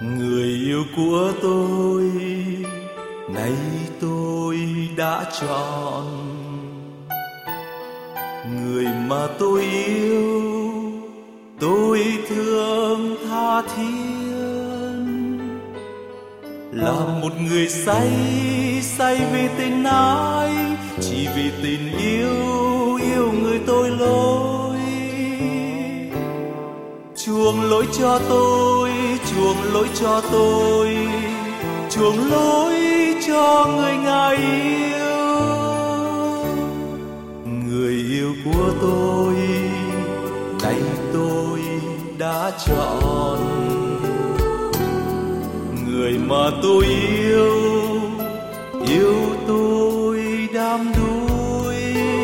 Người yêu của tôi, nay tôi đã chọn người mà tôi yêu, tôi thương tha thiết, là một người say say vì tình ái, chỉ vì tình yêu yêu người tôi lối. Chuông lối cho tôi, chuông lối cho tôi, chuông lối cho người ngài yêu. Người yêu của tôi, nay tôi đã chọn người mà tôi yêu, yêu tôi đắm đuối,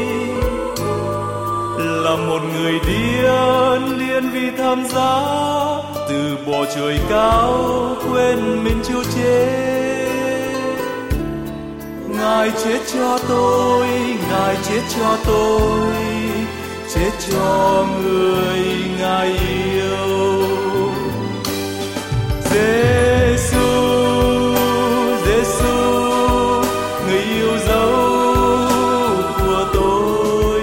là một người điên điên vì tham giá, từ bỏ trời cao quên mình chịu chết. Ngài chết cho tôi, ngài chết cho tôi, chết cho người ngài yêu. Giêsu, Giêsu, người yêu dấu của tôi.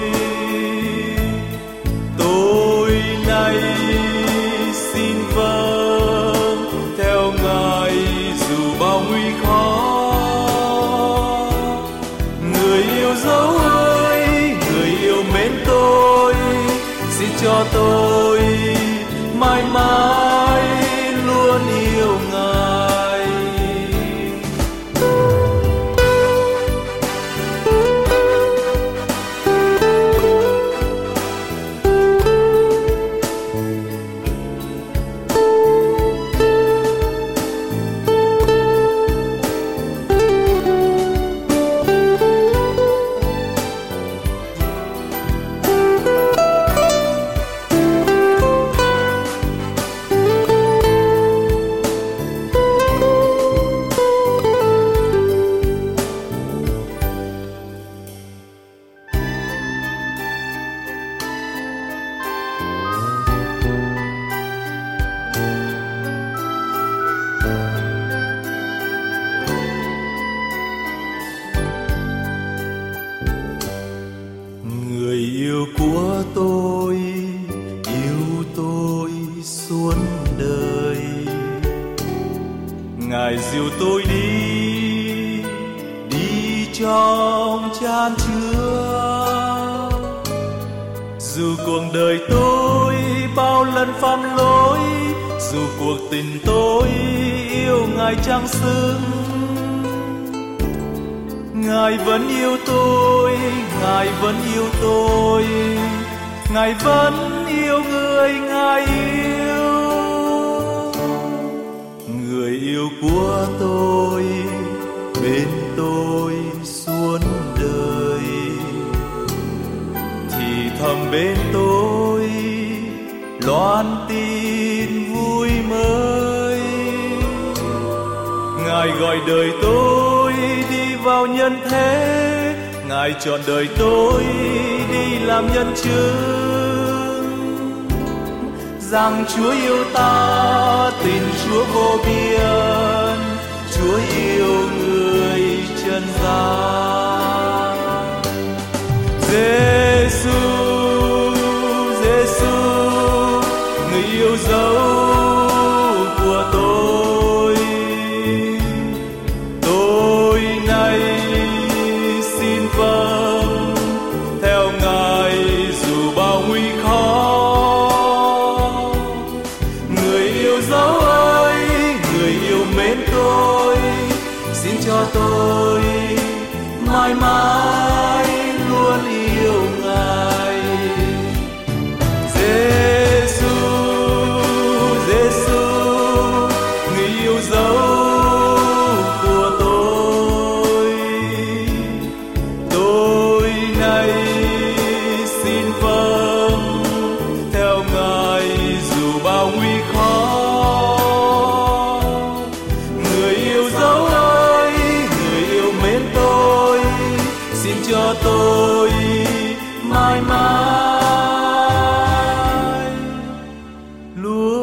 Tôi nay xin vâng theo ngài dù bao nguy khó. Người yêu dấu ơi, người yêu mến tôi, xin cho tôi mãi mãi luôn yêu ngài. Người yêu của tôi, yêu tôi suốt đời. Ngài dìu tôi đi, đi trong chan chứa. Dù cuộc đời tôi bao lần phạm lỗi, dù cuộc tình tôi yêu Ngài chẳng xứng, Ngài vẫn yêu tôi, Ngài vẫn yêu tôi, Ngài vẫn yêu người Ngài yêu. Người yêu của tôi, bên tôi suốt đời, thì thầm bên tôi loan tin vui mới. Ngài gọi đời tôi đi vào nhân thế, Ngài chọn đời tôi đi làm nhân chứng, rằng Chúa yêu ta, tình Chúa vô biên, Chúa yêu người trần gian. Giêsu, Giêsu, người yêu dấu của tôi. Tôi nay xin vâng theo Ngài dù bao nguy khó. Người yêu dấu ơi, người yêu mến tôi, xin cho tôi mãi mãi luôn yêu Ngài. Giêsu, Giêsu, người yêu dấu của tôi. Tôi nay xin vâng theo Ngài dù bao nguy khó. Người yêu dấu ơi, người yêu mến tôi, xin cho tôi mãi mãi luôn